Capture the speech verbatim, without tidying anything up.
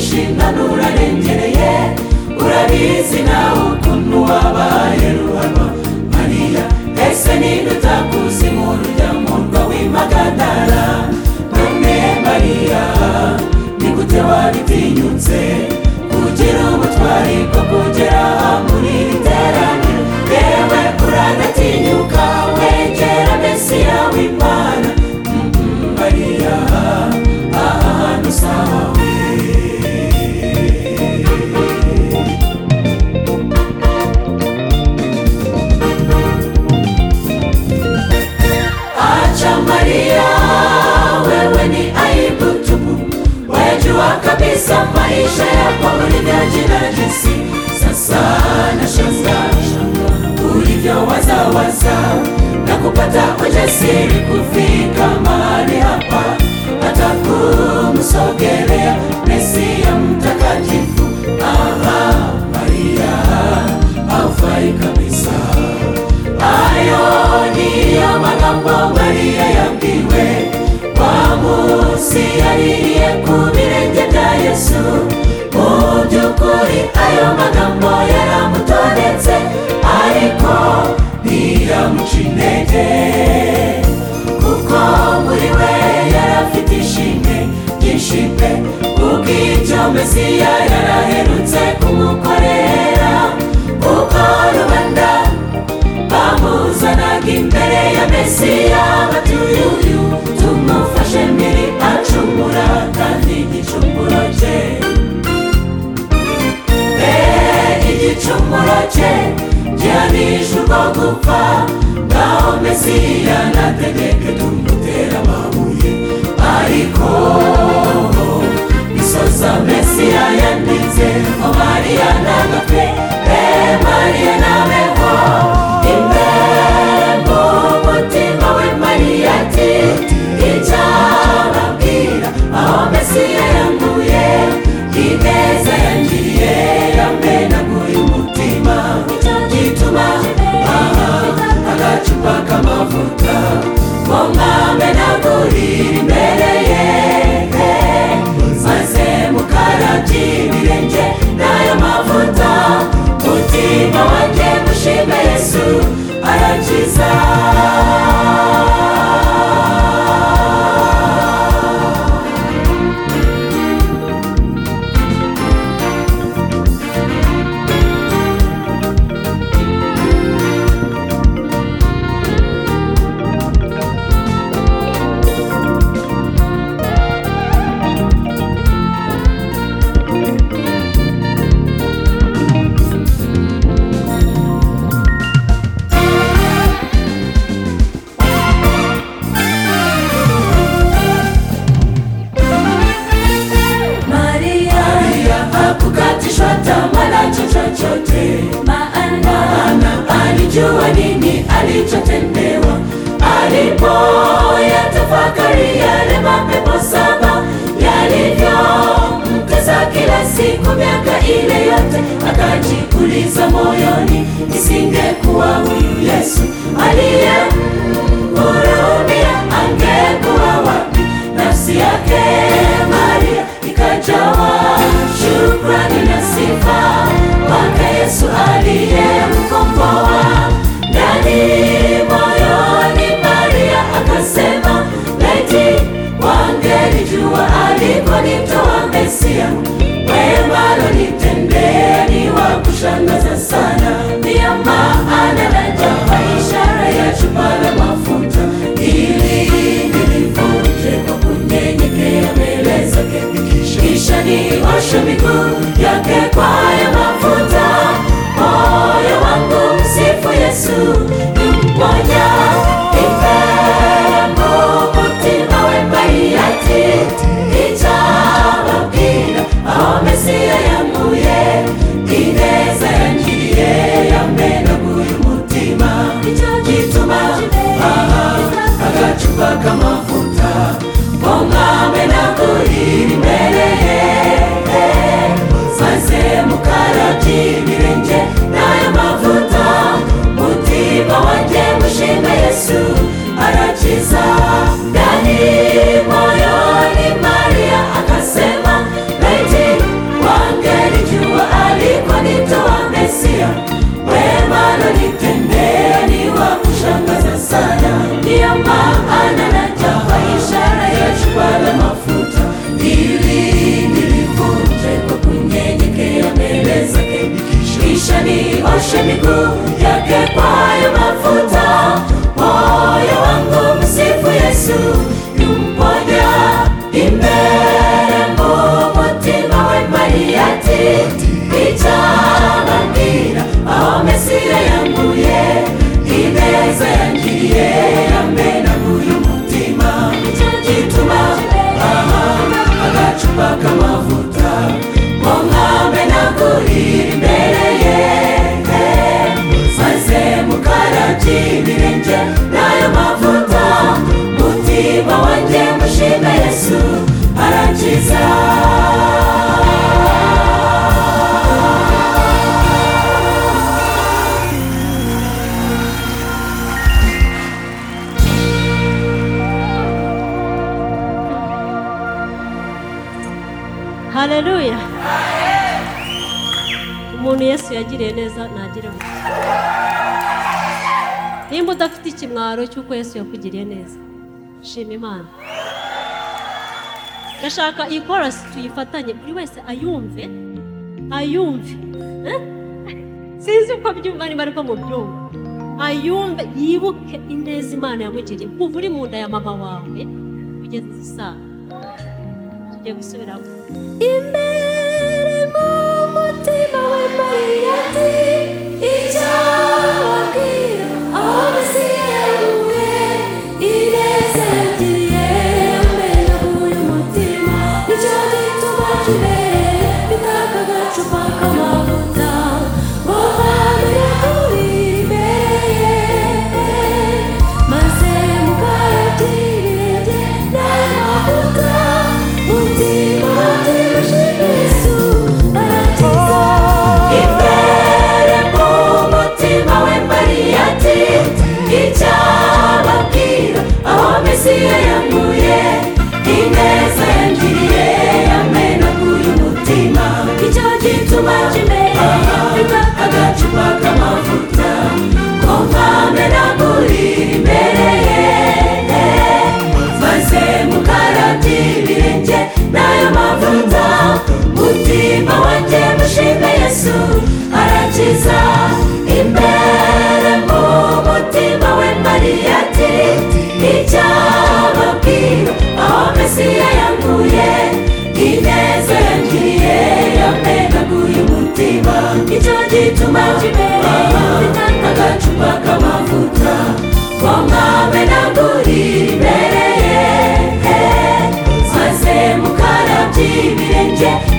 byinshi nurarengereye urabizi nawe ukuntu wabaye ruharwa Mariya ese ninde utakuzi mu rujyamurwa w'impagadara none Mariya ni gute wabitinyutse kugira ubutwari bwo kugera muri iri teraniro yewe uranatinyuka wegera Mesiya w'Imana Mariya ahantu sawe acha Mariya wewe ni aibu tupu wajua kabisa maisha yako ulivyojinajisi sasa nashangaa ulivyo waza waza na kupata ujasiri kufika mahali hapa hata kumsogelea Mesiya mtakatifu aha Mariya haufai kabisa ayo ndiyo magambo Mariya yambiwe kwa Musi aliye ku birenge bya Yesu mu by'ukuri ayo magambo yaramutondetse ariko ntiyamuca intege kuko muri we yarafite ishimwe ryinshi pe kuko icyo Mesiya yaraherutse kumukorera kuko rubanda bamuzanaga imbere ya Mesiya batuye uyu tumufashe mbere acumura kandi igicumuro cye igicumuro cye gihanisha urwo gupfa ngaho Mesiya nategeke tumutera amabuye ariko bisoza Mesiya yanditse ngo Mariya ntagapfe Mariya nabeho imbere mu mutima we Mariya ati icyababwira aho Mesiya yanguye ineza yangiriye yamenaguye umutima gituma agacupa k'amavuta ngo mwamenagurire imbere ye maze mukarabye ibirenge n'ayo mavuta mutima wanjye mushime Yesu arakiza chochote maana alijua nini alichotendewa alipo yatafakari yale mapepo saba yalivyo mtesa kila siku miaka ile yote akajiuliza moyoni isingekuwa huyu Yesu aliyemhurumia angekuwa wapi nafsi yake Maria ikajawa shukrani na sifa kwake Yesu aliyemkomboa ndani moyoni Maria akasema laiti wangelijua alikonitoa Mesiya wema alonitendea ni wa kushangaza sana ndiyo maana najapa ishara ya chupa la mafuta ili nilivunje kwa kunyenyekea mbele zake kisha nioshe miguu yake kwa haya mafuta moyo wangu msifu Yesu nimponya ipembo mutima we Mariya ati icyababwira aho Mesiya yanguye ineza yangiriye yamenaguye umutima gituma agacupa k'amavuta ngo mwamenagurire imbere ye maze yake kwayo mafuta. Moyo wangu msifu Yesu, yumponya imbere mu mutima we Mariyati. Icababwira aho Mesiya yanguye, ineza yangiriye yamenaguye umutima. Nicyo gituma aha agacupa k'amavuta ngo nkamenagurire imbere ye, maze mukarabye ibirenge n'ayo mavuta. Mutima wanjye mushime Yesu, arakiza. Haleluya. Umuntu Yesu yagiriye neza nagire gute? Nimba udafite ikimwaro cy'uko Yesu yakugiriye neza, shima Imana. Gashaka iyi chorus tuyifatanye, buri wese ayumve, ayumve. Eh? Sinzi uko byumva niba ariko mu byumva. Ayumve, yibuke ineza Imana yamugiriye kuva uri mu nda ya mama wawe kugeza isa. Tugiye gusubiramo. Imbere mu mutima we Mariyati, icababwira aho Mesiya yanguye, ineza yangiriye yamenaguye umutima. Nicyo gituma imbere bitaka agacupa k'amavuta ngo nkamenagurire imbere ye, maze mukarabye ibirenge n'ayo mavuta. Mutima wanjye mushime Yesu, arakiza. Imbere mu mutima we Mariyati, icababwira aho Mesiya yanguye, ineza yangiriye yamenaguye umutima. Nicyo gituma imbere bitaka agacupa k'amavuta ngo nkamenagurire imbere ye, maze mukarabye ibirenge n'ayo mavuta. Mutima wanjye mushime Yesu, arakiza. Imbere mu mutima we Mariyati, icababwira aho Mesiya yanguye, ineza yangiriye yamenaguye umutima. Nicyo gituma imbere bitaka agacupa k'amavuta ngo nkamenagurire imbere ye, maze mukarabye ibirenge